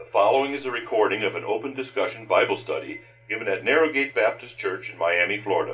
following is a recording of an open discussion Bible study given at Narrowgate Baptist Church in Miami, Florida.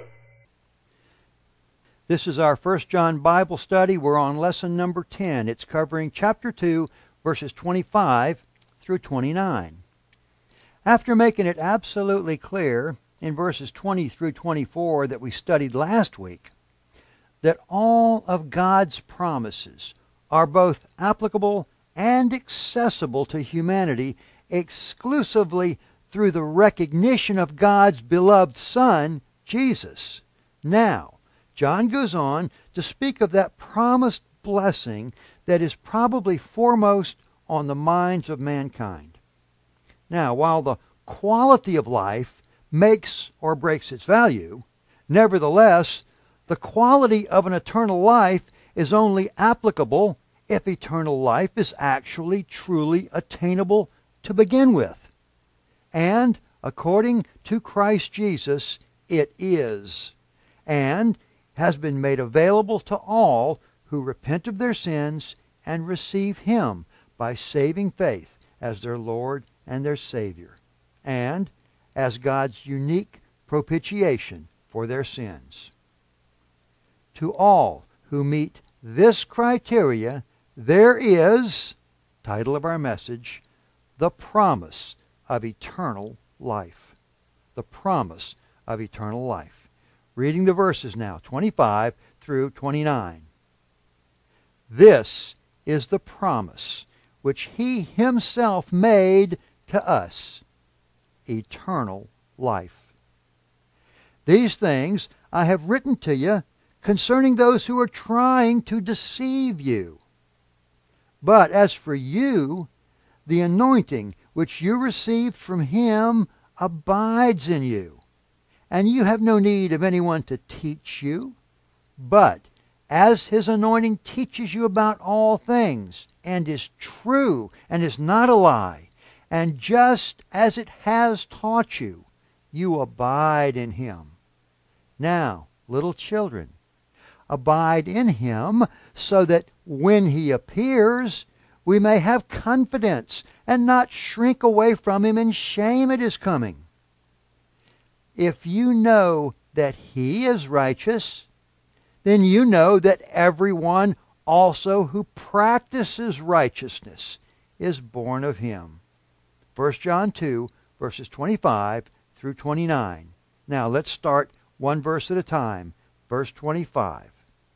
This is our 1 John Bible study. We're on lesson number 10. It's covering chapter 2, verses 25 through 29. After making it absolutely clear in verses 20 through 24 that we studied last week, that all of God's promises are both applicable and accessible to humanity exclusively through the recognition of God's beloved Son, Jesus. Now, John goes on to speak of that promised blessing that is probably foremost on the minds of mankind. Now, while the quality of life makes or breaks its value, nevertheless, the quality of an eternal life is only applicable if eternal life is actually truly attainable to begin with. And according to Christ Jesus, it is, and has been made available to all who repent of their sins and receive Him by saving faith as their Lord and their Savior, and as God's unique propitiation for their sins. To all who meet this criteria, there is, title of our message, the promise of eternal life. The promise of eternal life. Reading the verses now, 25 through 29. This is the promise which He Himself made to us, eternal life. These things I have written to you concerning those who are trying to deceive you. But as for you, the anointing which you received from Him abides in you, and you have no need of anyone to teach you. But as His anointing teaches you about all things, and is true, and is not a lie, and just as it has taught you, you abide in Him. Now, little children, abide in Him, so that when He appears, we may have confidence and not shrink away from Him in shame at His coming. If you know that He is righteous, then you know that everyone also who practices righteousness is born of Him. 1 John 2, verses 25 through 29. Now let's start one verse at a time. Verse 25.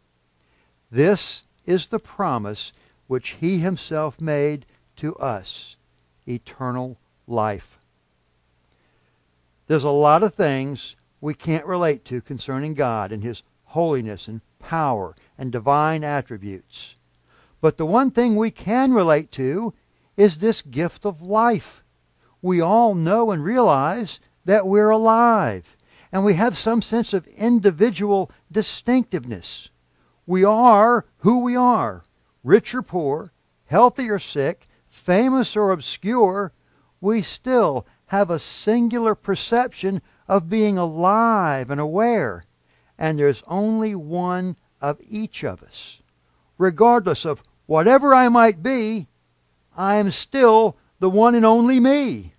This is the promise which He Himself made to us, eternal life. There's a lot of things we can't relate to concerning God and His holiness and power and divine attributes. But the one thing we can relate to is this gift of life. We all know and realize that we're alive, and we have some sense of individual distinctiveness. We are who we are, rich or poor, healthy or sick, famous or obscure. We still have a singular perception of being alive and aware, and there's only one of each of us. Regardless of whatever I might be, I am still the one and only me.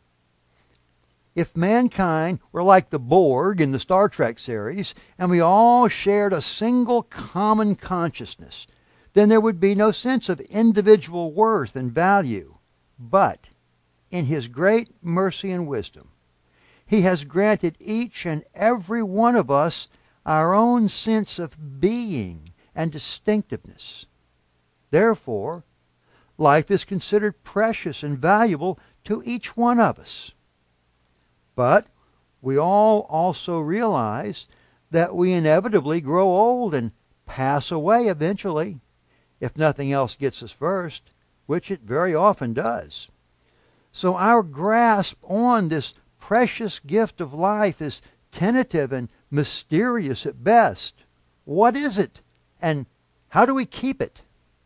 If mankind were like the Borg in the Star Trek series, and we all shared a single common consciousness, then there would be no sense of individual worth and value. But in His great mercy and wisdom, He has granted each and every one of us our own sense of being and distinctiveness. Therefore, life is considered precious and valuable to each one of us. But we all also realize that we inevitably grow old and pass away eventually, if nothing else gets us first, which it very often does. So our grasp on this precious gift of life is tentative and mysterious at best. What is it, and how do we keep it?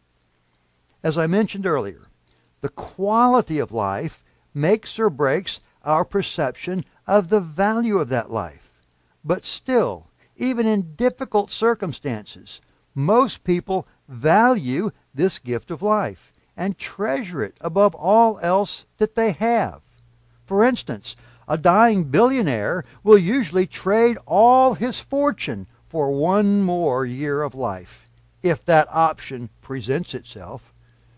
As I mentioned earlier, the quality of life makes or breaks our perception of the value of that life. But still, even in difficult circumstances, most people value this gift of life, and treasure it above all else that they have. For instance, a dying billionaire will usually trade all his fortune for one more year of life, if that option presents itself.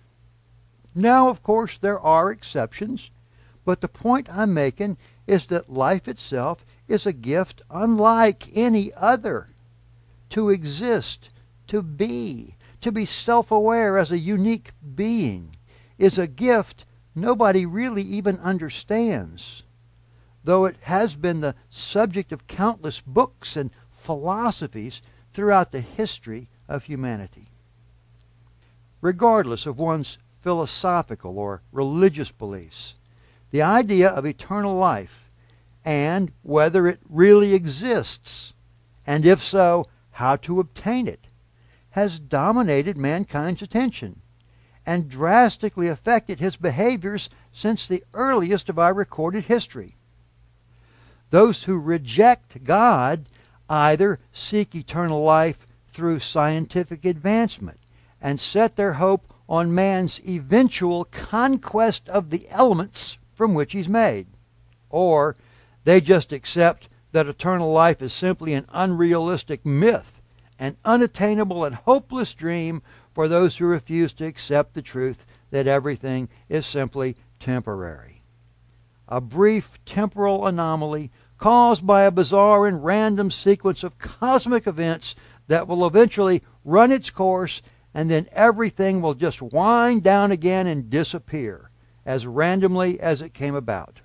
Now, of course, there are exceptions, but the point I'm making is that life itself is a gift unlike any other. To exist, to be self-aware as a unique being, is a gift nobody really even understands, though it has been the subject of countless books and philosophies throughout the history of humanity. Regardless of one's philosophical or religious beliefs, the idea of eternal life, and whether it really exists, and if so, how to obtain it, has dominated mankind's attention and drastically affected his behaviors since the earliest of our recorded history. Those who reject God either seek eternal life through scientific advancement and set their hope on man's eventual conquest of the elements from which he's made, or they just accept that eternal life is simply an unrealistic myth, an unattainable and hopeless dream for those who refuse to accept the truth that everything is simply temporary. A brief temporal anomaly caused by a bizarre and random sequence of cosmic events that will eventually run its course, and then everything will just wind down again and disappear as randomly as it came about.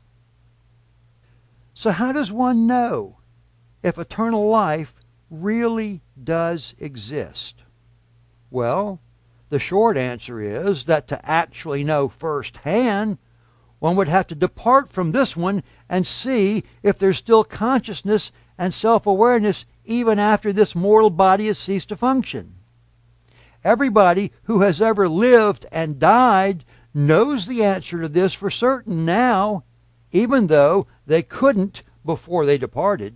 So how does one know if eternal life really does exist? Well, the short answer is that to actually know firsthand, one would have to depart from this one and see if there's still consciousness and self-awareness even after this mortal body has ceased to function. Everybody who has ever lived and died knows the answer to this for certain now, even though they couldn't before they departed.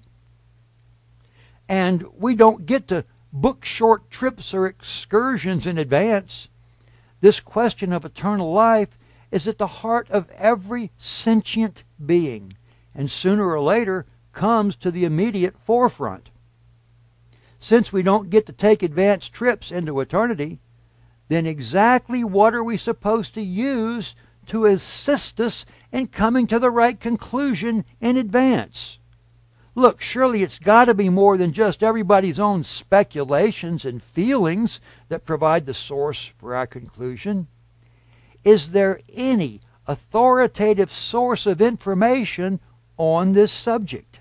And we don't get to book short trips or excursions in advance. This question of eternal life is at the heart of every sentient being, and sooner or later comes to the immediate forefront. Since we don't get to take advanced trips into eternity, then exactly what are we supposed to use to assist us in coming to the right conclusion in advance? Look, surely it's got to be more than just everybody's own speculations and feelings that provide the source for our conclusion. Is there any authoritative source of information on this subject?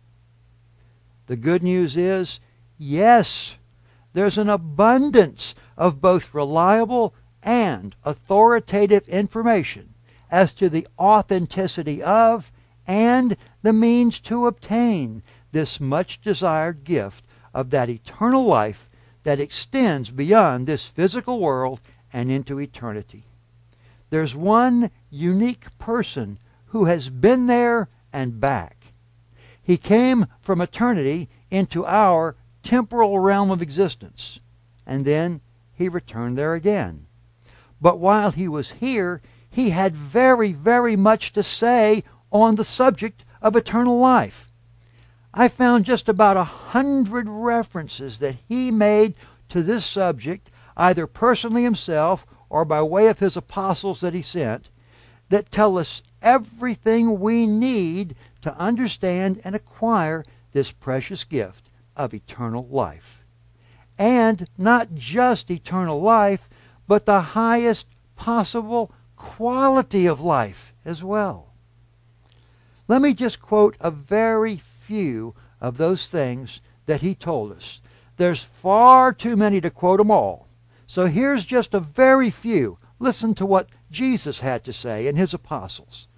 The good news is, yes, there's an abundance of both reliable and authoritative information as to the authenticity of and the means to obtain this much desired gift of that eternal life that extends beyond this physical world and into eternity. There's one unique person who has been there and back. He came from eternity into our temporal realm of existence, and then he returned there again. But while he was here, he had very, very much to say on the subject of eternal life. I found just about 100 references that he made to this subject, either personally himself or by way of his apostles that he sent, that tell us everything we need to understand and acquire this precious gift of eternal life. And not just eternal life, but the highest possible quality of life as well. Let me just quote a very few of those things that he told us. There's far too many to quote them all. So here's just a very few. Listen to what Jesus had to say and his apostles.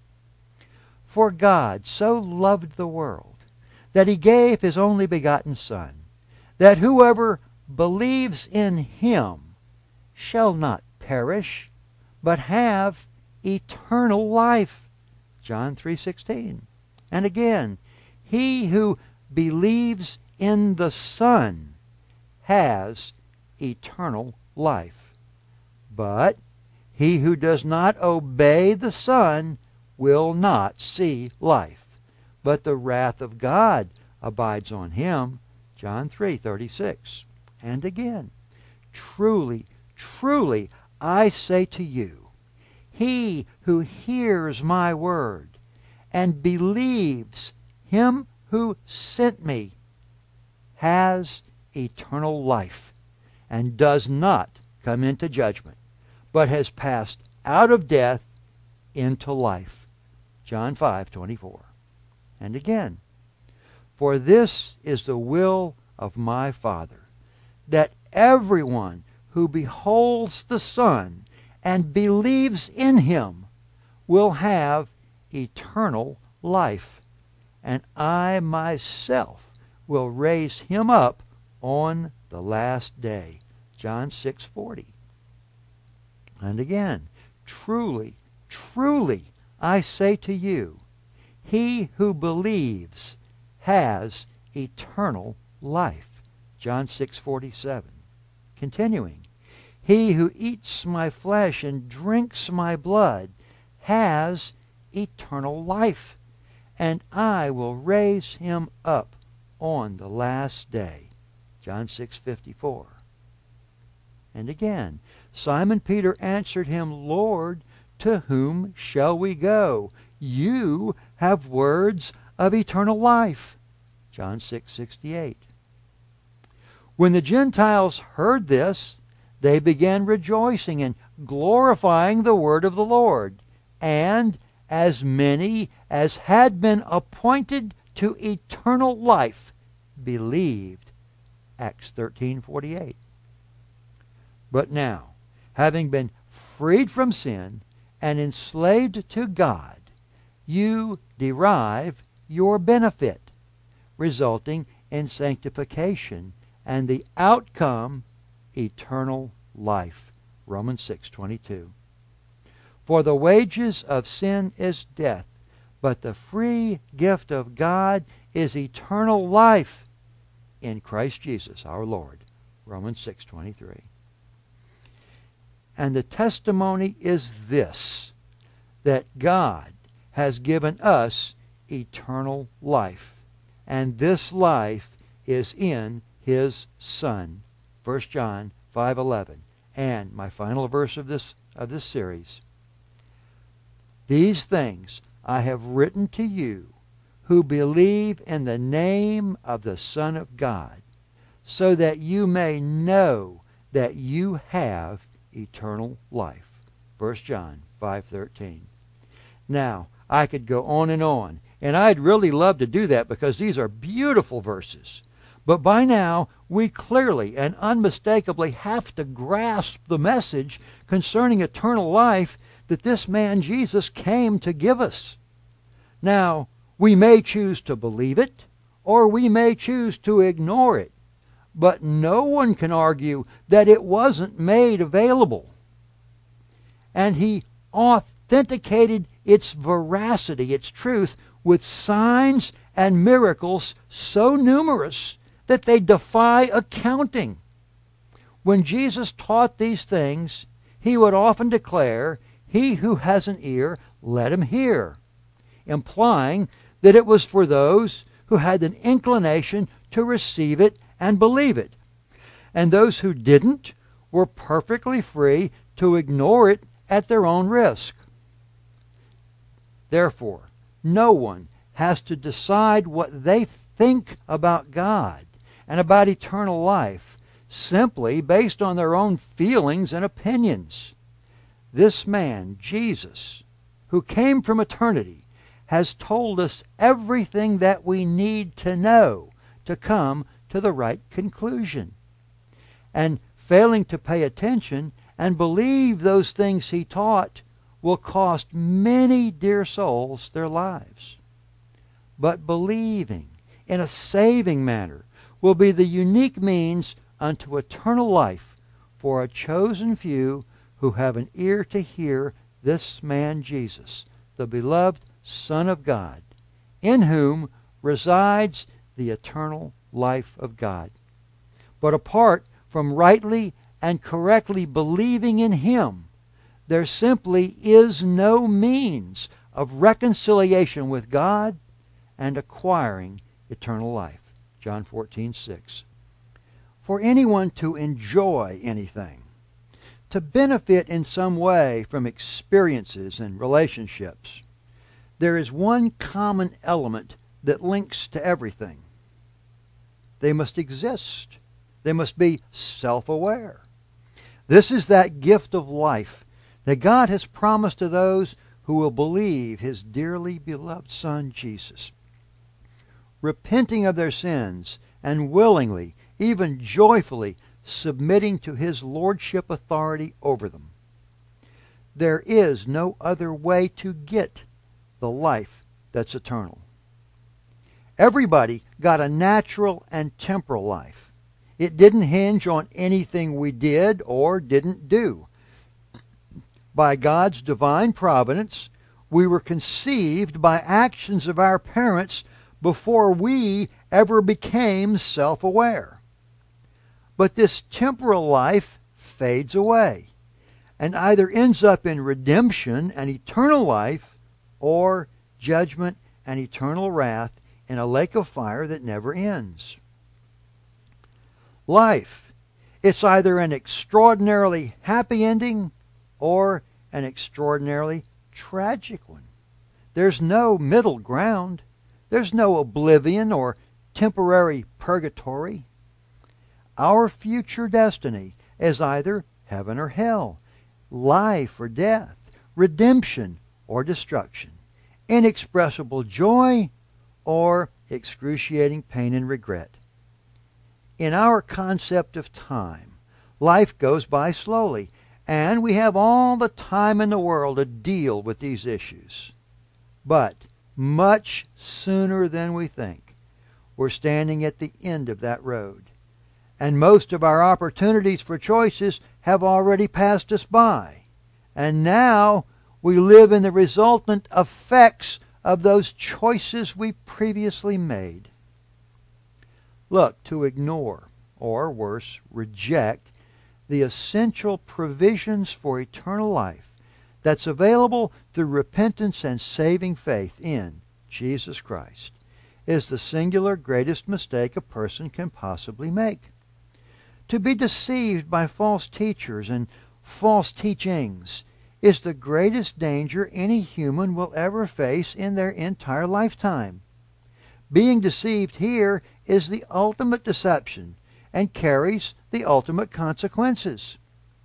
For God so loved the world that he gave his only begotten Son, that whoever believes in him shall not perish, but have eternal life. John 3:16. And again, he who believes in the Son has eternal life. But He who does not obey the Son will not see life, but the wrath of God abides on him. John 3:36. And again, truly, truly, I say to you, he who hears my word and believes him who sent me has eternal life, and does not come into judgment, but has passed out of death into life. John 5:24. And again, for this is the will of my Father, that everyone who beholds the Son and believes in him will have eternal life, and I myself will raise him up on the last day. John 6:40. And again, truly, truly, I say to you, he who believes has eternal life. John 6:47. Continuing, he who eats my flesh and drinks my blood has eternal life, and I will raise him up on the last day. John 6:54. And again, Simon Peter answered him, Lord, to whom shall we go? You have words of eternal life. John 6:68. When the Gentiles heard this, they began rejoicing and glorifying the word of the Lord. And as many as had been appointed to eternal life believed. Acts 13:48. But now, having been freed from sin and enslaved to God, you derive your benefit, resulting in sanctification and the outcome eternal life. Romans 6:22. For the wages of sin is death, but the free gift of God is eternal life in Christ Jesus our Lord. Romans 6:23. And the testimony is this, that God has given us eternal life, and this life is in his Son. 1 John 5:11. And my final verse of this series. These things I have written to you who believe in the name of the Son of God, so that you may know that you have eternal life. 1 John 5:13. Now, I could go on, and I'd really love to do that because these are beautiful verses. But by now, we clearly and unmistakably have to grasp the message concerning eternal life that this man Jesus came to give us. Now, we may choose to believe it, or we may choose to ignore it, but no one can argue that it wasn't made available. And he authenticated its veracity, its truth, with signs and miracles so numerous that they defy accounting. When Jesus taught these things, he would often declare, "He who has an ear, let him hear," implying that it was for those who had an inclination to receive it and believe it. And those who didn't were perfectly free to ignore it at their own risk. Therefore, no one has to decide what they think about God and about eternal life simply based on their own feelings and opinions. This man, Jesus, who came from eternity, has told us everything that we need to know to come to the right conclusion. And failing to pay attention and believe those things he taught will cost many dear souls their lives. But believing in a saving manner will be the unique means unto eternal life for a chosen few who have an ear to hear this man Jesus, the beloved Son of God, in whom resides the eternal life of God. But apart from rightly and correctly believing in him, there simply is no means of reconciliation with God and acquiring eternal life. John 14:6. For anyone to enjoy anything, to benefit in some way from experiences and relationships, there is one common element that links to everything. They must exist. They must be self-aware. This is that gift of life that God has promised to those who will believe His dearly beloved Son, Jesus. Repenting of their sins and willingly, even joyfully, submitting to His lordship authority over them. There is no other way to get the life that's eternal. Everybody got a natural and temporal life. It didn't hinge on anything we did or didn't do. By God's divine providence, we were conceived by actions of our parents before we ever became self-aware. But this temporal life fades away and either ends up in redemption and eternal life or judgment and eternal wrath in a lake of fire that never ends. Life, it's either an extraordinarily happy ending or an extraordinarily tragic one. There's no middle ground. There's no oblivion or temporary purgatory. Our future destiny is either heaven or hell, life or death, redemption or destruction, inexpressible joy or excruciating pain and regret. In our concept of time, life goes by slowly, and we have all the time in the world to deal with these issues. But much sooner than we think, we're standing at the end of that road. And most of our opportunities for choices have already passed us by. And now we live in the resultant effects of those choices we previously made. Look, to ignore, or worse, reject, the essential provisions for eternal life that's available through repentance and saving faith in Jesus Christ is the singular greatest mistake a person can possibly make. To be deceived by false teachers and false teachings is the greatest danger any human will ever face in their entire lifetime. Being deceived here is the ultimate deception and carries the ultimate consequences.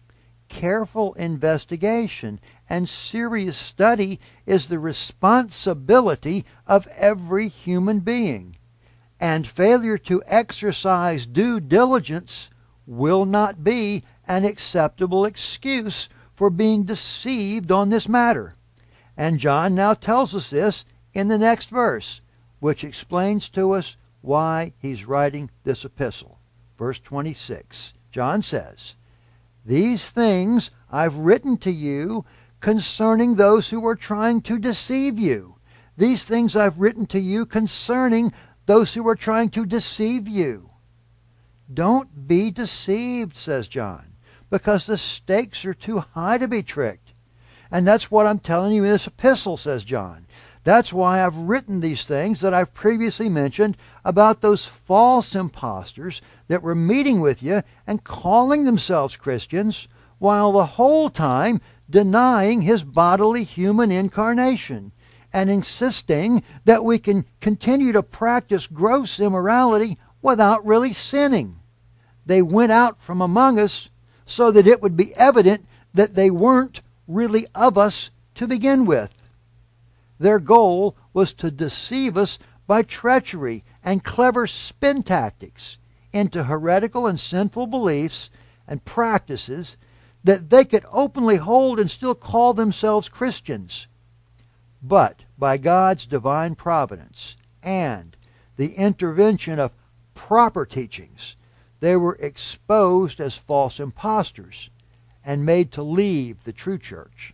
Careful investigation and serious study is the responsibility of every human being, and failure to exercise due diligence will not be an acceptable excuse for being deceived on this matter. And John now tells us this in the next verse, which explains to us why he's writing this epistle. Verse 26, John says, "These things I've written to you concerning those who are trying to deceive you. These things I've written to you concerning those who are trying to deceive you." Don't be deceived, says John, because the stakes are too high to be tricked. And that's what I'm telling you in this epistle, says John. That's why I've written these things that I've previously mentioned about those false impostors that were meeting with you and calling themselves Christians, while the whole time denying His bodily human incarnation and insisting that we can continue to practice gross immorality without really sinning. They went out from among us so that it would be evident that they weren't really of us to begin with. Their goal was to deceive us by treachery and clever spin tactics into heretical and sinful beliefs and practices that they could openly hold and still call themselves Christians. But by God's divine providence and the intervention of proper teachings, they were exposed as false impostors and made to leave the true church.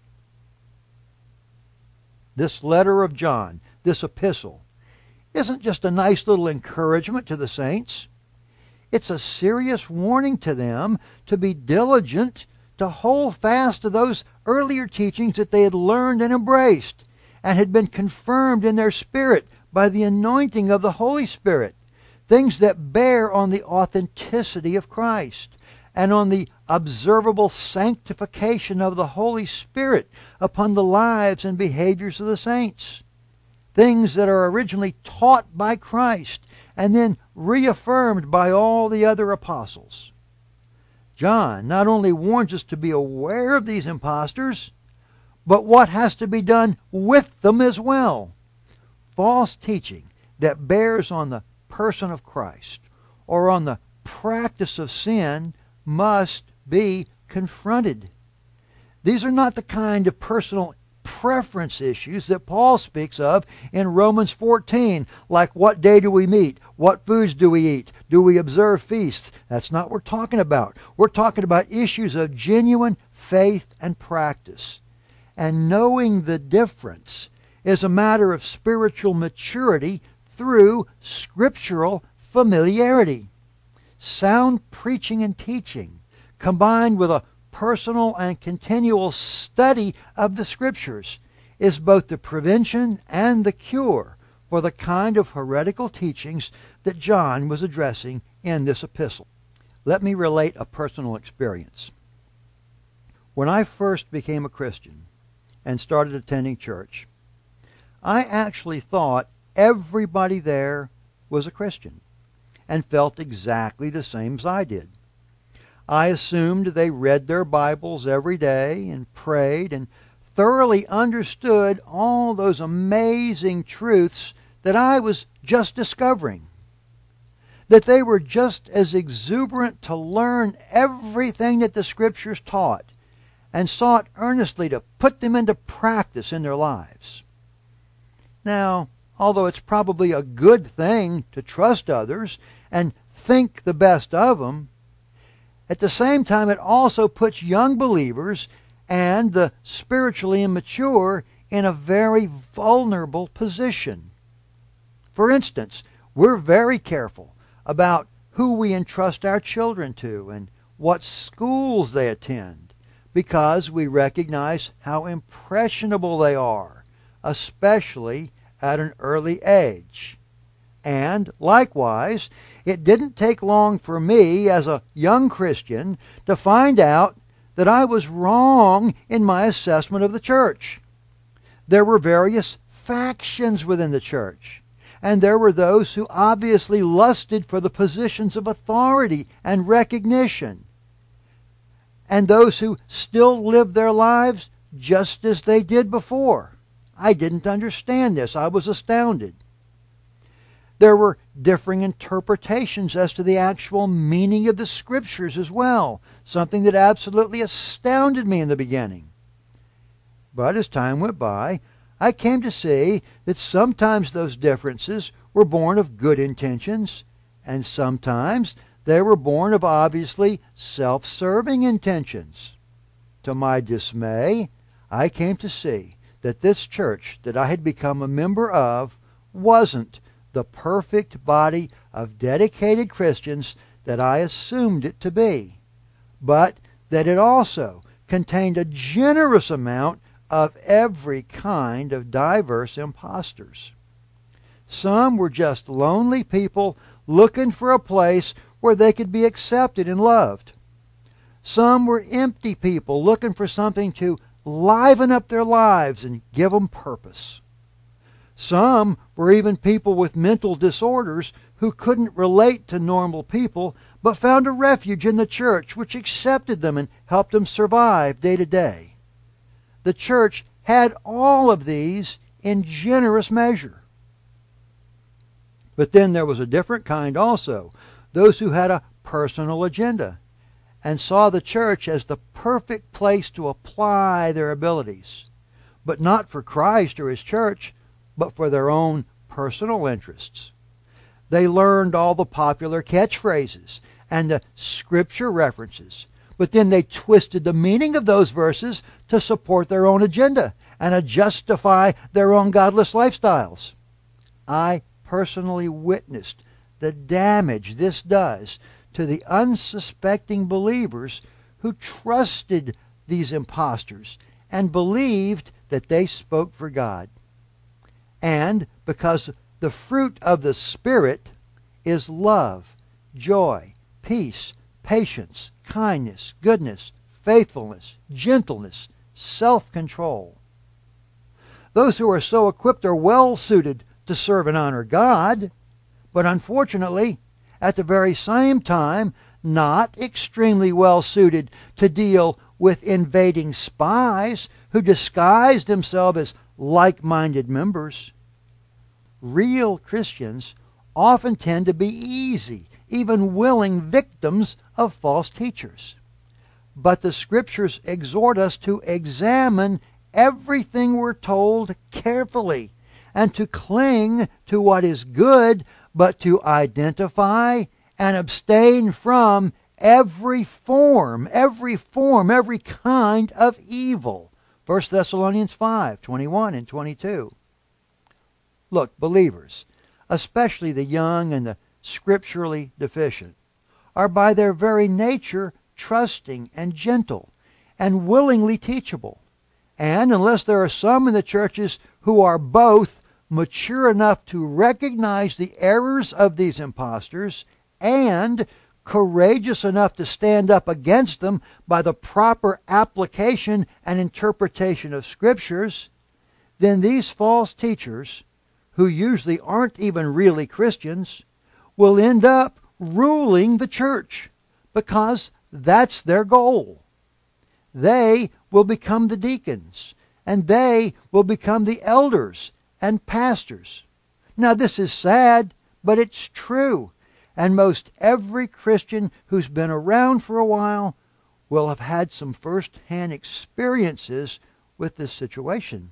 This letter of John, this epistle, isn't just a nice little encouragement to the saints. It's a serious warning to them to be diligent to hold fast to those earlier teachings that they had learned and embraced and had been confirmed in their spirit by the anointing of the Holy Spirit. Things that bear on the authenticity of Christ and on the observable sanctification of the Holy Spirit upon the lives and behaviors of the saints. Things that are originally taught by Christ and then reaffirmed by all the other apostles. John not only warns us to be aware of these impostors, but what has to be done with them as well. False teaching that bears on the person of Christ or on the practice of sin must be confronted. These are not the kind of personal preference issues that Paul speaks of in Romans 14, like what day do we meet? What foods do we eat? Do we observe feasts? That's not what we're talking about. We're talking about issues of genuine faith and practice. And knowing the difference is a matter of spiritual maturity through scriptural familiarity. Sound preaching and teaching, combined with a personal and continual study of the Scriptures, is both the prevention and the cure for the kind of heretical teachings that John was addressing in this epistle. Let me relate a personal experience. When I first became a Christian and started attending church, I actually thought everybody there was a Christian and felt exactly the same as I did. I assumed they read their Bibles every day and prayed and thoroughly understood all those amazing truths that I was just discovering. That they were just as exuberant to learn everything that the Scriptures taught and sought earnestly to put them into practice in their lives. Now, although it's probably a good thing to trust others and think the best of them, at the same time it also puts young believers and the spiritually immature in a very vulnerable position. For instance, we're very careful about who we entrust our children to and what schools they attend, because we recognize how impressionable they are, especially at an early age. And likewise, it didn't take long for me as a young Christian to find out that I was wrong in my assessment of the church. There were various factions within the church, and there were those who obviously lusted for the positions of authority and recognition, and those who still lived their lives just as they did before. I didn't understand this. I was astounded. There were differing interpretations as to the actual meaning of the Scriptures as well, something that absolutely astounded me in the beginning. But as time went by, I came to see that sometimes those differences were born of good intentions, and sometimes they were born of obviously self-serving intentions. To my dismay, I came to see that this church that I had become a member of wasn't the perfect body of dedicated Christians that I assumed it to be, but that it also contained a generous amount of every kind of diverse impostors. Some were just lonely people looking for a place where they could be accepted and loved. Some were empty people looking for something to liven up their lives and give them purpose. Some were even people with mental disorders who couldn't relate to normal people but found a refuge in the church which accepted them and helped them survive day to day. The church had all of these in generous measure. But then there was a different kind also, those who had a personal agenda and saw the church as the perfect place to apply their abilities, but not for Christ or His church, but for their own personal interests. They learned all the popular catchphrases and the Scripture references, but then they twisted the meaning of those verses to support their own agenda and to justify their own godless lifestyles. I personally witnessed the damage this does to the unsuspecting believers who trusted these impostors and believed that they spoke for God. And because the fruit of the Spirit is love, joy, peace, patience, kindness, goodness, faithfulness, gentleness, self-control. Those who are so equipped are well suited to serve and honor God, but unfortunately, at the very same time, not extremely well suited to deal with invading spies who disguise themselves as like-minded members. Real Christians often tend to be easy, even willing victims of false teachers. But the Scriptures exhort us to examine everything we're told carefully and to cling to what is good, but to identify and abstain from every form, every kind of evil. 1 Thessalonians 5:21 and 22. Look, believers, especially the young and the scripturally deficient, are by their very nature trusting and gentle and willingly teachable. And unless there are some in the churches who are both mature enough to recognize the errors of these impostors and courageous enough to stand up against them by the proper application and interpretation of Scriptures, then these false teachers, who usually aren't even really Christians, will end up ruling the church because that's their goal. They will become the deacons, and they will become the elders and pastors. Now this is sad, but it's true. And most every Christian who's been around for a while will have had some first-hand experiences with this situation.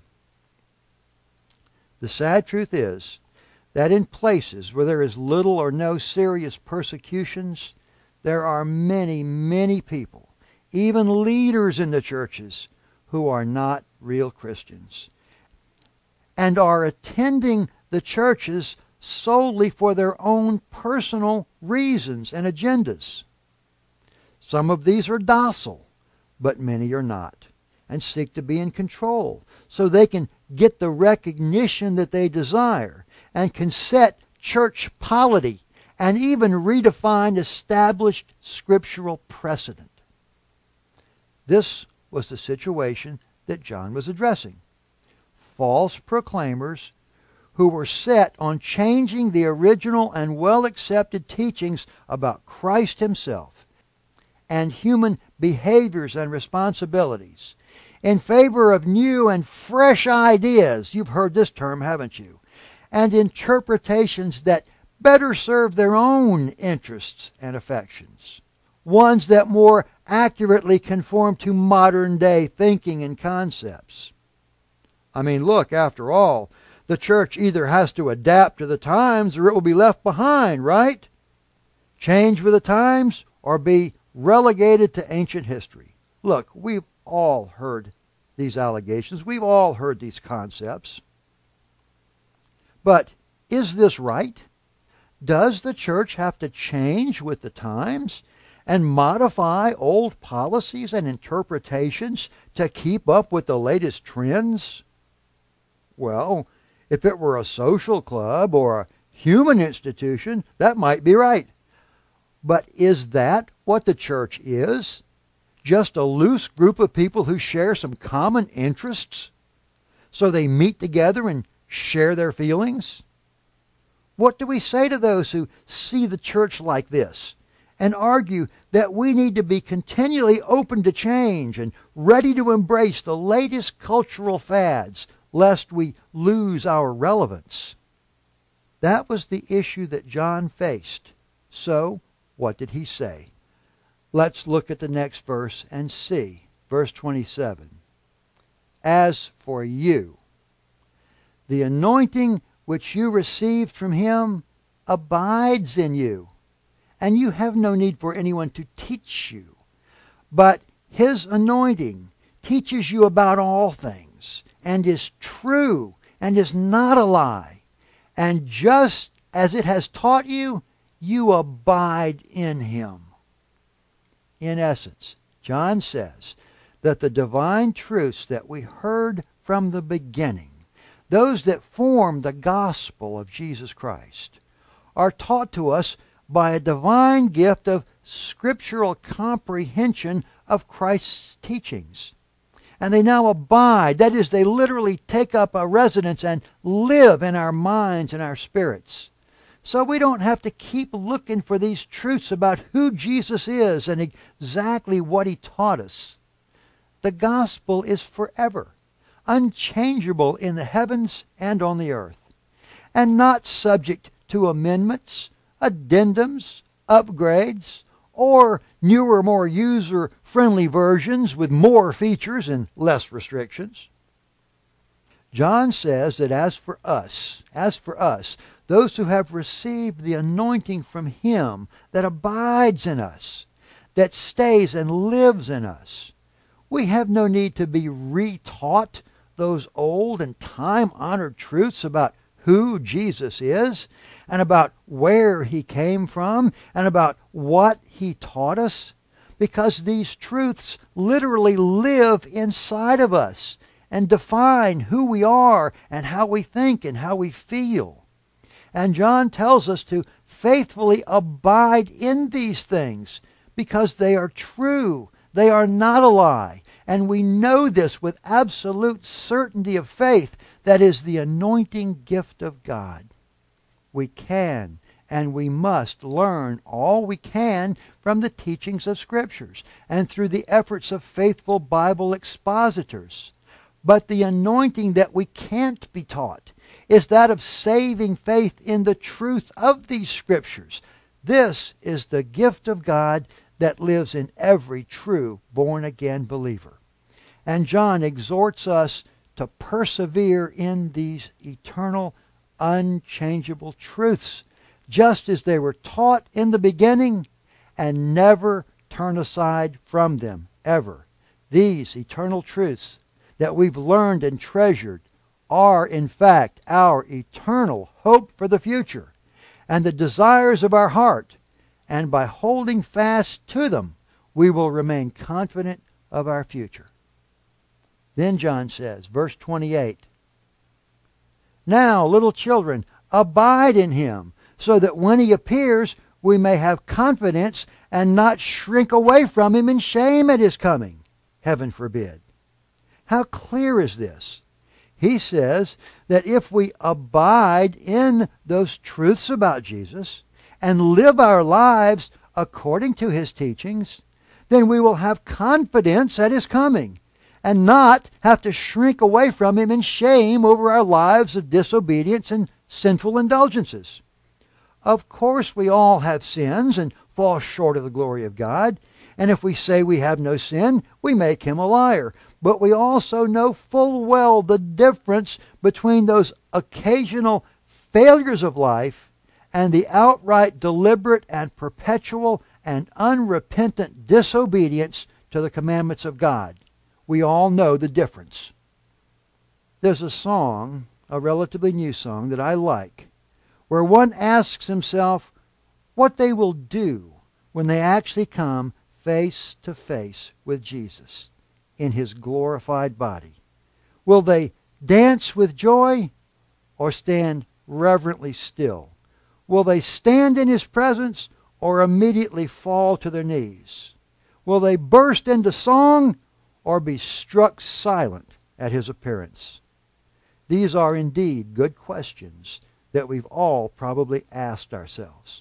The sad truth is that in places where there is little or no serious persecutions, there are many, many people, even leaders in the churches, who are not real Christians and are attending the churches solely for their own personal reasons and agendas. Some of these are docile, but many are not, and seek to be in control so they can get the recognition that they desire and can set church polity and even redefine established scriptural precedent. This was the situation that John was addressing. False proclaimers who were set on changing the original and well-accepted teachings about Christ Himself and human behaviors and responsibilities in favor of new and fresh ideas. You've heard this term, haven't you? And interpretations that better serve their own interests and affections. Ones that more accurately conform to modern-day thinking and concepts. I mean, look, after all, the church either has to adapt to the times or it will be left behind, right? Change with the times or be relegated to ancient history. Look, we've all heard these allegations. We've all heard these concepts. But is this right? Does the church have to change with the times and modify old policies and interpretations to keep up with the latest trends? Well, if it were a social club or a human institution, that might be right. But is that what the church is? Just a loose group of people who share some common interests? So they meet together and share their feelings? What do we say to those who see the church like this and argue that we need to be continually open to change and ready to embrace the latest cultural fads lest we lose our relevance? That was the issue that John faced. So, what did he say? Let's look at the next verse and see. Verse 27. As for you, the anointing which you received from Him abides in you, and you have no need for anyone to teach you. But His anointing teaches you about all things, and is true, and is not a lie. And just as it has taught you, you abide in Him. In essence, John says that the divine truths that we heard from the beginning, those that form the gospel of Jesus Christ, are taught to us by a divine gift of scriptural comprehension of Christ's teachings. And they now abide, that is, they literally take up a residence and live in our minds and our spirits. So we don't have to keep looking for these truths about who Jesus is and exactly what He taught us. The gospel is forever, unchangeable in the heavens and on the earth, and not subject to amendments, addendums, upgrades, or newer, more user-friendly versions with more features and less restrictions. John says that as for us, those who have received the anointing from Him that abides in us, that stays and lives in us, we have no need to be retaught those old and time-honored truths about who Jesus is, and about where He came from, and about what He taught us, because these truths literally live inside of us and define who we are and how we think and how we feel. And John tells us to faithfully abide in these things because they are true. They are not a lie. And we know this with absolute certainty of faith, that is the anointing gift of God. We can and we must learn all we can from the teachings of Scriptures and through the efforts of faithful Bible expositors. But the anointing that we can't be taught is that of saving faith in the truth of these Scriptures. This is the gift of God that lives in every true born-again believer. And John exhorts us to persevere in these eternal, unchangeable truths, just as they were taught in the beginning, and never turn aside from them, ever. These eternal truths that we've learned and treasured are, in fact, our eternal hope for the future and the desires of our heart, and by holding fast to them, we will remain confident of our future. Then John says, verse 28, "Now, little children, abide in Him, so that when He appears, we may have confidence and not shrink away from Him in shame at His coming." Heaven forbid. How clear is this? He says that if we abide in those truths about Jesus and live our lives according to His teachings, then we will have confidence at His coming and not have to shrink away from Him in shame over our lives of disobedience and sinful indulgences. Of course, we all have sins and fall short of the glory of God, and if we say we have no sin, we make Him a liar. But we also know full well the difference between those occasional failures of life and the outright deliberate and perpetual and unrepentant disobedience to the commandments of God. We all know the difference. There's a song, a relatively new song that I like, where one asks himself what they will do when they actually come face to face with Jesus in His glorified body. Will they dance with joy or stand reverently still? Will they stand in His presence or immediately fall to their knees? Will they burst into song or be struck silent at His appearance? These are indeed good questions that we've all probably asked ourselves.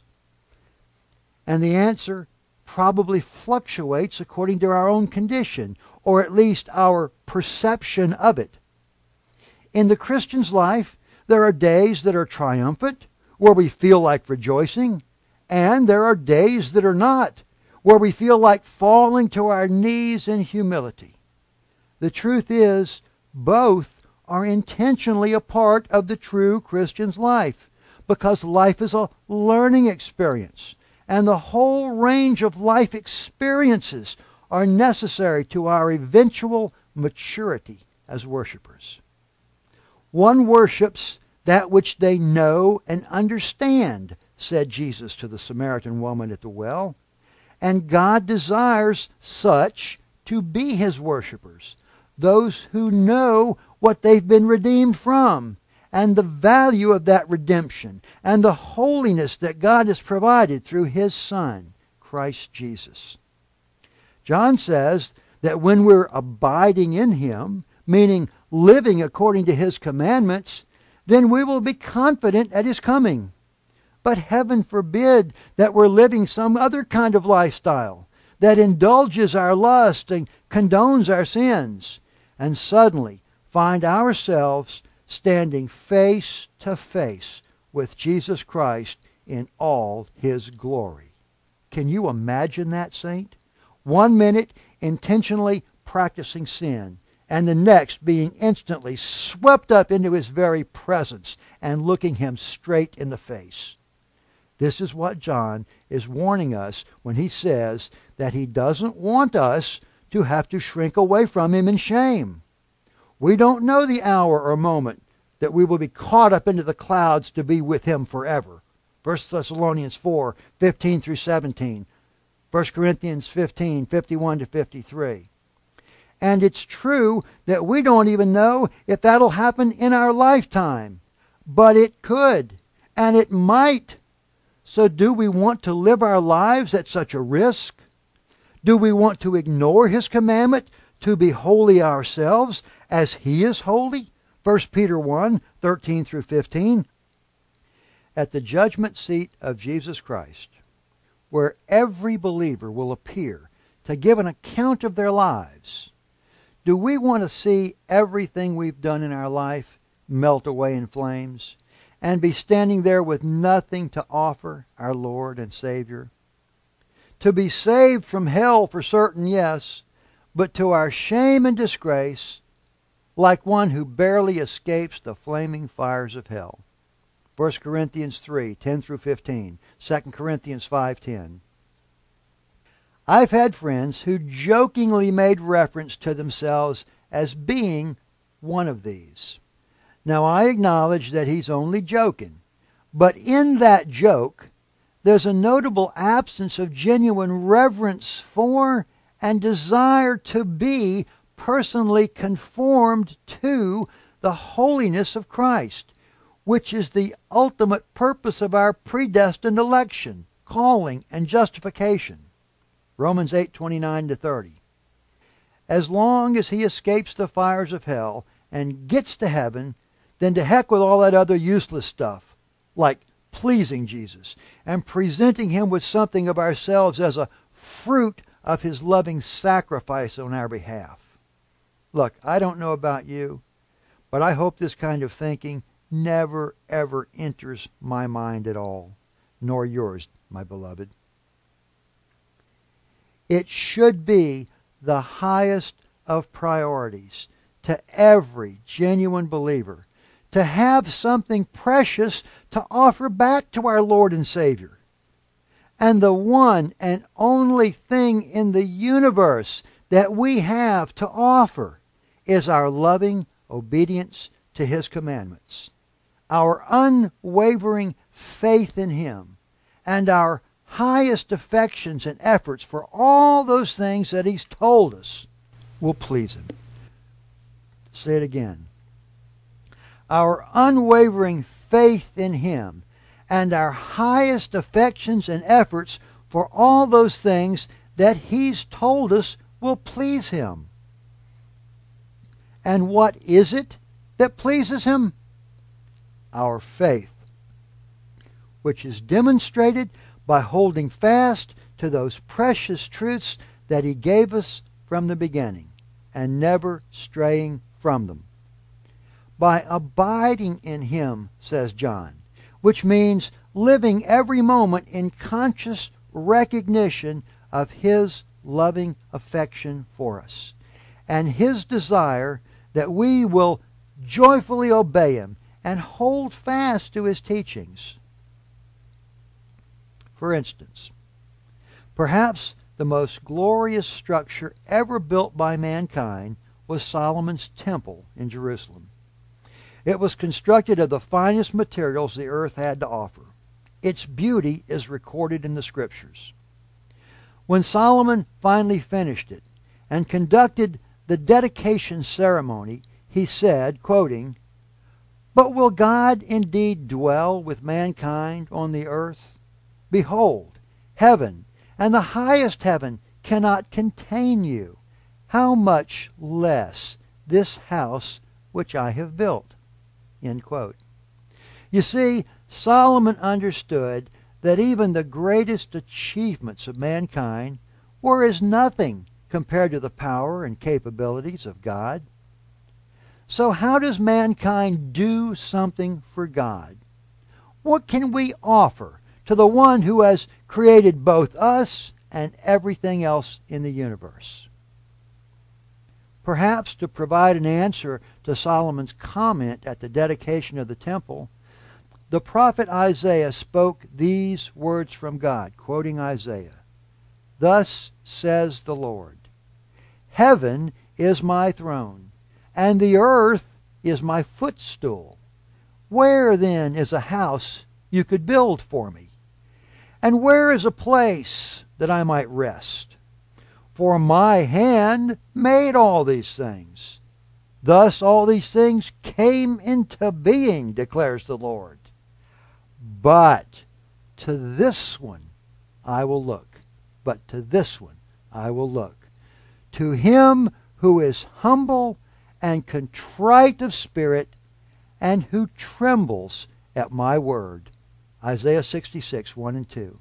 And the answer probably fluctuates according to our own condition, or at least our perception of it. In the Christian's life, there are days that are triumphant, where we feel like rejoicing, and there are days that are not, where we feel like falling to our knees in humility. The truth is, both are intentionally a part of the true Christian's life, because life is a learning experience, and the whole range of life experiences are necessary to our eventual maturity as worshipers. One worships that which they know and understand, said Jesus to the Samaritan woman at the well, And God desires such to be His worshipers, those who know what they've been redeemed from, and the value of that redemption, and the holiness that God has provided through His Son, Christ Jesus. John says that when we're abiding in Him, meaning living according to His commandments, then we will be confident at His coming. But heaven forbid that we're living some other kind of lifestyle that indulges our lust and condones our sins, and suddenly find ourselves standing face to face with Jesus Christ in all His glory. Can you imagine that, saint? 1 minute intentionally practicing sin, and the next being instantly swept up into His very presence and looking Him straight in the face. This is what John is warning us when he says that he doesn't want us to have to shrink away from Him in shame. We don't know the hour or moment that we will be caught up into the clouds to be with Him forever. 1 Thessalonians 4, 15 through 17. 1 Corinthians 15, 51 to 53. And it's true that we don't even know if that'll happen in our lifetime. But it could, and it might. So do we want to live our lives at such a risk? Do we want to ignore His commandment to be holy ourselves as He is holy? 1 Peter 1, 13 through 15. At the judgment seat of Jesus Christ, where every believer will appear to give an account of their lives, do we want to see everything we've done in our life melt away in flames and be standing there with nothing to offer our Lord and Savior? To be saved from hell for certain, yes, but to our shame and disgrace, like one who barely escapes the flaming fires of hell. 1 Corinthians 3, 10 through 15, 2 Corinthians 5:10. I've had friends who jokingly made reference to themselves as being one of these. Now I acknowledge that he's only joking, but in that joke, there's a notable absence of genuine reverence for and desire to be personally conformed to the holiness of Christ, which is the ultimate purpose of our predestined election, calling, and justification. Romans 8:29 to 30. As long as he escapes the fires of hell and gets to heaven, then to heck with all that other useless stuff, like pleasing Jesus and presenting Him with something of ourselves as a fruit of His loving sacrifice on our behalf. Look, I don't know about you, but I hope this kind of thinking never, ever enters my mind at all, nor yours, my beloved. It should be the highest of priorities to every genuine believer to have something precious to offer back to our Lord and Savior. And the one and only thing in the universe that we have to offer is our loving obedience to His commandments, our unwavering faith in Him, and our highest affections and efforts for all those things that He's told us will please Him. Say it again. Our unwavering faith in Him and our highest affections and efforts for all those things that He's told us will please Him. And what is it that pleases Him? Our faith, which is demonstrated by holding fast to those precious truths that He gave us from the beginning and never straying from them. By abiding in Him, says John, which means living every moment in conscious recognition of His loving affection for us and His desire that we will joyfully obey Him and hold fast to His teachings. For instance, perhaps the most glorious structure ever built by mankind was Solomon's temple in Jerusalem. It was constructed of the finest materials the earth had to offer. Its beauty is recorded in the Scriptures. When Solomon finally finished it and conducted the dedication ceremony, he said, quoting, "But will God indeed dwell with mankind on the earth? Behold, heaven and the highest heaven cannot contain you. How much less this house which I have built?" End quote. You see, Solomon understood that even the greatest achievements of mankind were as nothing compared to the power and capabilities of God. So how does mankind do something for God? What can we offer to the one who has created both us and everything else in the universe? Perhaps to provide an answer to Solomon's comment at the dedication of the temple, the prophet Isaiah spoke these words from God, quoting Isaiah, "Thus says the Lord, Heaven is my throne, and the earth is my footstool. Where then is a house you could build for me? And where is a place that I might rest? For my hand made all these things. Thus all these things came into being, declares the Lord. But to this one I will look. But to this one I will look. To him who is humble and contrite of spirit, and who trembles at my word." Isaiah 66, 1 and 2.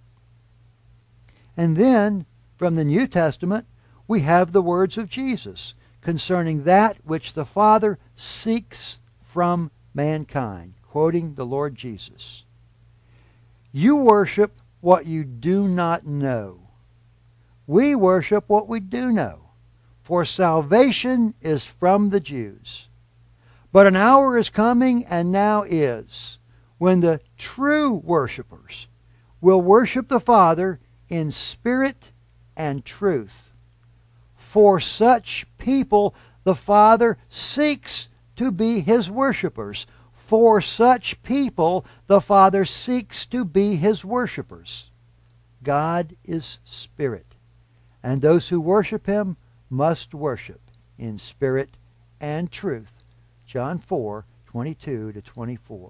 And then, from the New Testament, we have the words of Jesus concerning that which the Father seeks from mankind, quoting the Lord Jesus. "You worship what you do not know. We worship what we do know, for salvation is from the Jews. But an hour is coming, and now is, when the true worshipers will worship the Father in spirit and truth. For such people the Father seeks to be His worshipers. For such people the Father seeks to be His worshipers. God is spirit, and those who worship Him must worship in spirit and truth." John 4, 22 to 24.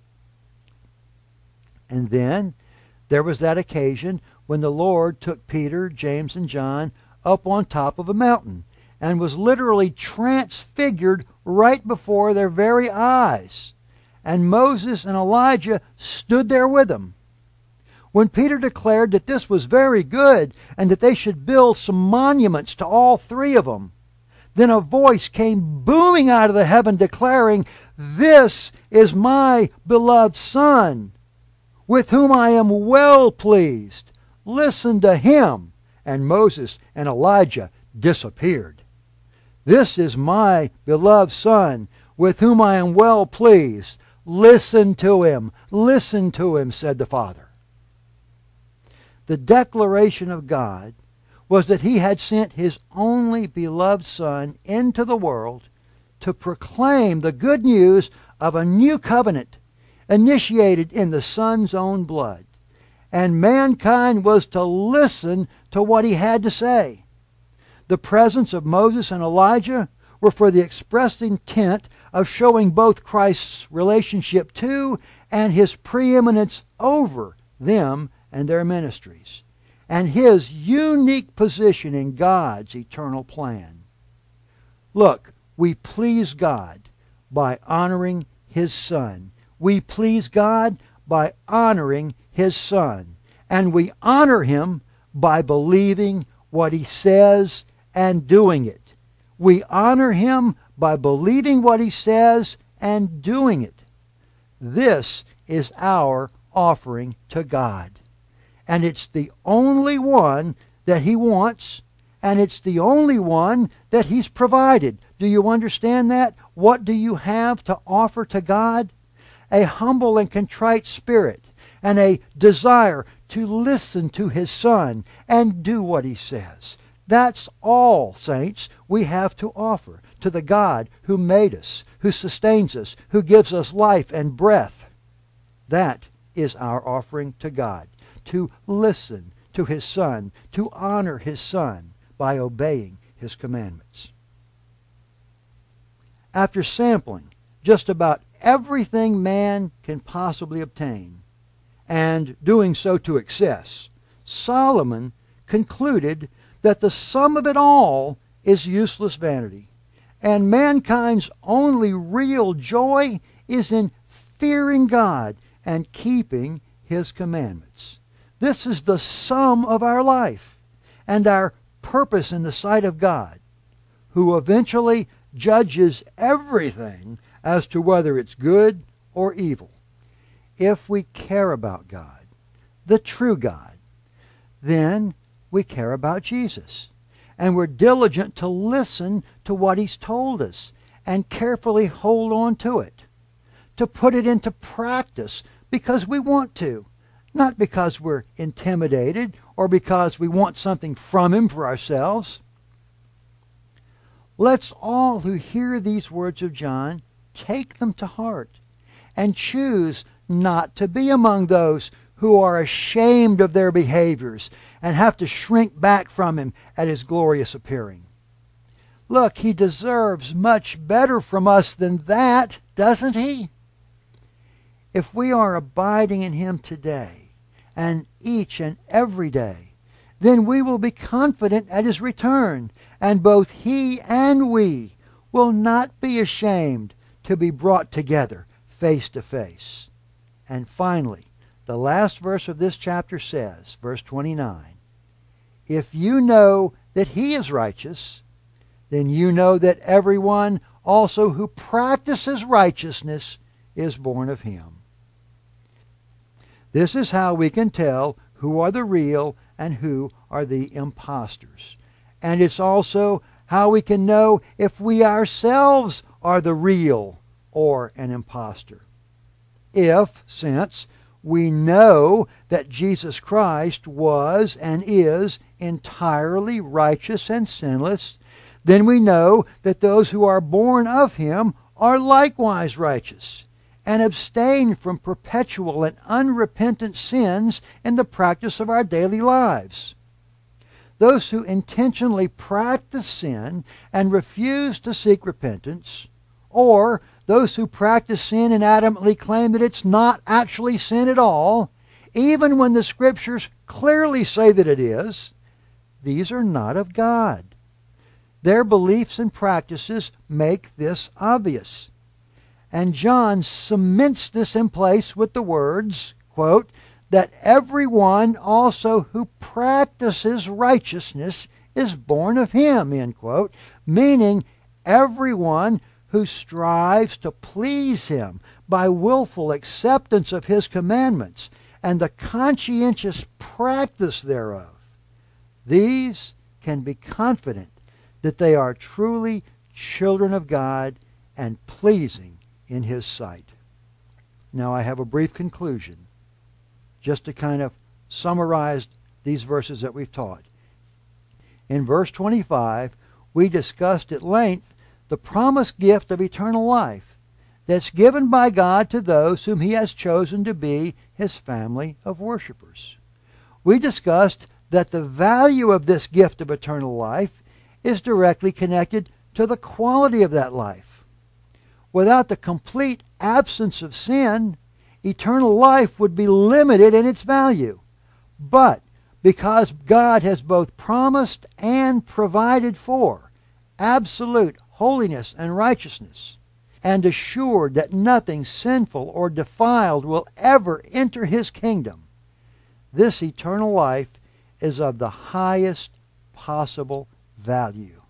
And then there was that occasion when the Lord took Peter, James, and John up on top of a mountain and was literally transfigured right before their very eyes. And Moses and Elijah stood there with them. When Peter declared that this was very good and that they should build some monuments to all three of them, then a voice came booming out of the heaven declaring, "This is my beloved Son, with whom I am well pleased. Listen to him." And Moses and Elijah disappeared. "This is my beloved Son, with whom I am well pleased. Listen to him, said the Father. The declaration of God was that He had sent His only beloved Son into the world to proclaim the good news of a new covenant initiated in the Son's own blood. And mankind was to listen to what He had to say. The presence of Moses and Elijah were for the expressed intent of showing both Christ's relationship to and His preeminence over them and their ministries, and His unique position in God's eternal plan. Look, we please God by honoring His Son. We please God by honoring His Son. And we honor Him by believing what He says and doing it. We honor Him by believing what He says and doing it. This is our offering to God. And it's the only one that He wants, and it's the only one that He's provided. Do you understand that? What do you have to offer to God? A humble and contrite spirit, and a desire to listen to His Son and do what He says. That's all, saints, we have to offer to the God who made us, who sustains us, who gives us life and breath. That is our offering to God. To listen to His Son, to honor His Son by obeying His commandments. After sampling just about everything man can possibly obtain, and doing so to excess, Solomon concluded that the sum of it all is useless vanity, and mankind's only real joy is in fearing God and keeping His commandments. This is the sum of our life and our purpose in the sight of God, who eventually judges everything as to whether it's good or evil. If we care about God, the true God, then we care about Jesus. And we're diligent to listen to what He's told us and carefully hold on to it, to put it into practice because we want to, not because we're intimidated or because we want something from Him for ourselves. Let's all who hear these words of John take them to heart and choose not to be among those who are ashamed of their behaviors and have to shrink back from Him at His glorious appearing. Look, He deserves much better from us than that, doesn't He? If we are abiding in Him today and each and every day, then we will be confident at His return, and both He and we will not be ashamed to be brought together face to face. And finally, the last verse of this chapter says, verse 29, if you know that He is righteous, then you know that everyone also who practices righteousness is born of Him. This is how we can tell who are the real and who are the impostors. And it's also how we can know if we ourselves are the real or an impostor. Since we know that Jesus Christ was and is entirely righteous and sinless, then we know that those who are born of Him are likewise righteous, and abstain from perpetual and unrepentant sins in the practice of our daily lives. Those who intentionally practice sin and refuse to seek repentance, or those who practice sin and adamantly claim that it's not actually sin at all, even when the Scriptures clearly say that it is, these are not of God. Their beliefs and practices make this obvious. And John cements this in place with the words, quote, that everyone also who practices righteousness is born of Him, end quote, meaning everyone who strives to please Him by willful acceptance of His commandments and the conscientious practice thereof. These can be confident that they are truly children of God and pleasing in His sight. Now I have a brief conclusion, just to kind of summarize these verses that we've taught. In verse 25, we discussed at length the promised gift of eternal life that's given by God to those whom He has chosen to be His family of worshipers. We discussed that the value of this gift of eternal life is directly connected to the quality of that life. Without the complete absence of sin, eternal life would be limited in its value. But because God has both promised and provided for absolute holiness and righteousness, and assured that nothing sinful or defiled will ever enter His kingdom, this eternal life is of the highest possible value.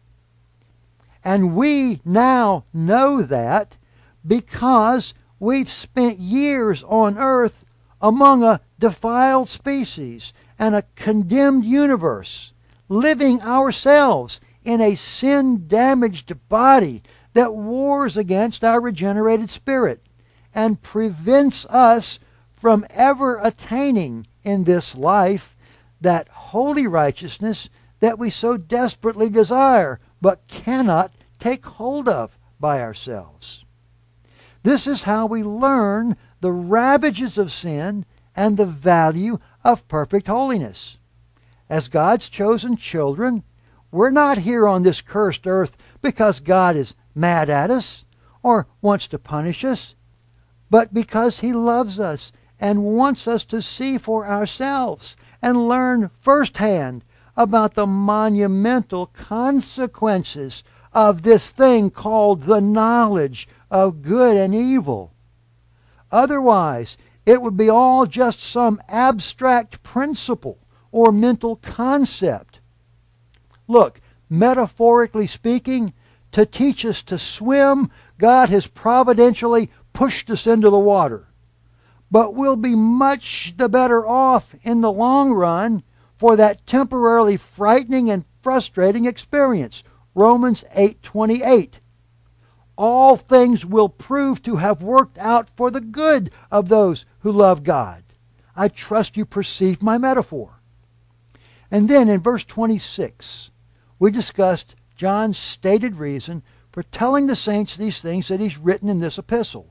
And we now know that because we've spent years on earth among a defiled species and a condemned universe, living ourselves in a sin-damaged body that wars against our regenerated spirit and prevents us from ever attaining in this life that holy righteousness that we so desperately desire but cannot take hold of by ourselves. This is how we learn the ravages of sin and the value of perfect holiness. as God's chosen children, we're not here on this cursed earth because God is mad at us or wants to punish us, but because He loves us and wants us to see for ourselves and learn firsthand about the monumental consequences of this thing called the knowledge of good and evil. Otherwise, it would be all just some abstract principle or mental concept. Look, metaphorically speaking, to teach us to swim, God has providentially pushed us into the water. But we'll be much the better off in the long run for that temporarily frightening and frustrating experience. Romans 8:28. All things will prove to have worked out for the good of those who love God. I trust you perceive my metaphor. And then in verse 26, we discussed John's stated reason for telling the saints these things that he's written in this epistle.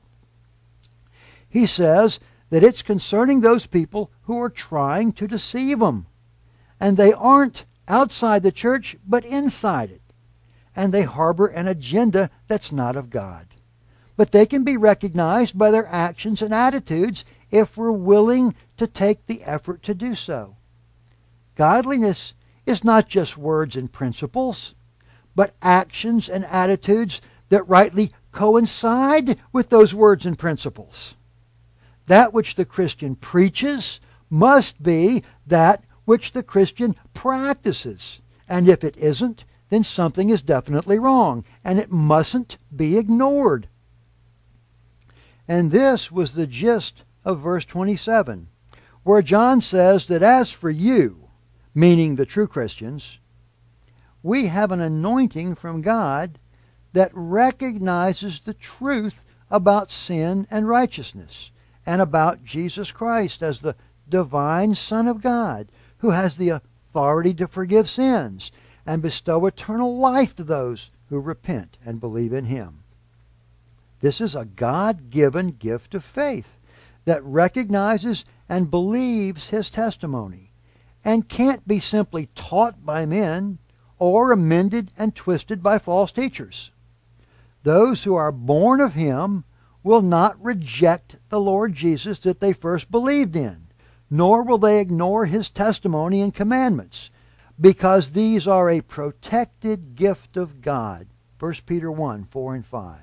He says that it's concerning those people who are trying to deceive him. And they aren't outside the church, but inside it. And they harbor an agenda that's not of God. But they can be recognized by their actions and attitudes if we're willing to take the effort to do so. Godliness is not just words and principles, but actions and attitudes that rightly coincide with those words and principles. That which the Christian preaches must be that which the Christian practices. And if it isn't, then something is definitely wrong, and it mustn't be ignored. And this was the gist of verse 27, where John says that as for you, meaning the true Christians, we have an anointing from God that recognizes the truth about sin and righteousness, and about Jesus Christ as the divine Son of God, who has the authority to forgive sins and bestow eternal life to those who repent and believe in Him. This is a God-given gift of faith that recognizes and believes His testimony and can't be simply taught by men or amended and twisted by false teachers. Those who are born of Him will not reject the Lord Jesus that they first believed in, nor will they ignore His testimony and commandments, because these are a protected gift of God. 1 Peter 1, 4 and 5.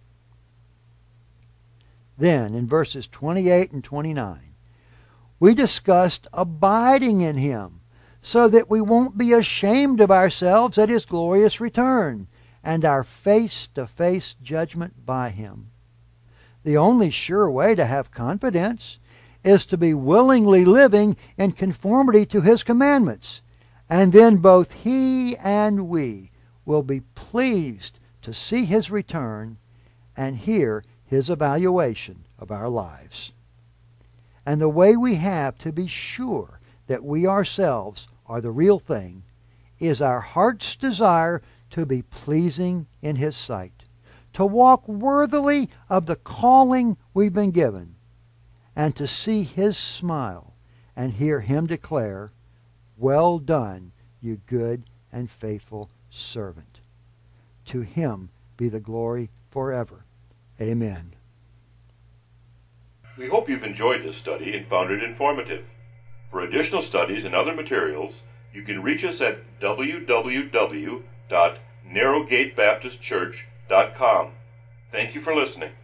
Then, in verses 28 and 29, we discussed abiding in Him, so that we won't be ashamed of ourselves at His glorious return, and our face-to-face judgment by Him. The only sure way to have confidence is to be willingly living in conformity to His commandments, and then both He and we will be pleased to see His return and hear His evaluation of our lives. And the way we have to be sure that we ourselves are the real thing is our heart's desire to be pleasing in His sight, to walk worthily of the calling we've been given, and to see His smile and hear Him declare, "Well done, you good and faithful servant." To Him be the glory forever. Amen. We hope you've enjoyed this study and found it informative. For additional studies and other materials, you can reach us at www.narrowgatebaptistchurch.com. Thank you for listening.